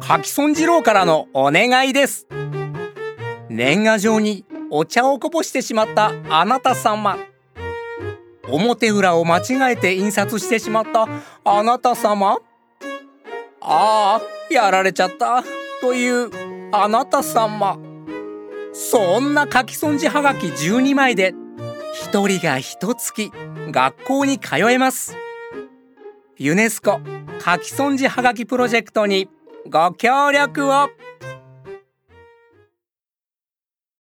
書き損じろうからのお願いです。年賀状にお茶をこぼしてしまったあなた様、表裏を間違えて印刷してしまったあなた様、ああやられちゃったというあなた様、そんな書き損じはがき12枚で一人が一月学校に通えます。ユネスコ書き損じはがきプロジェクトにご協力を。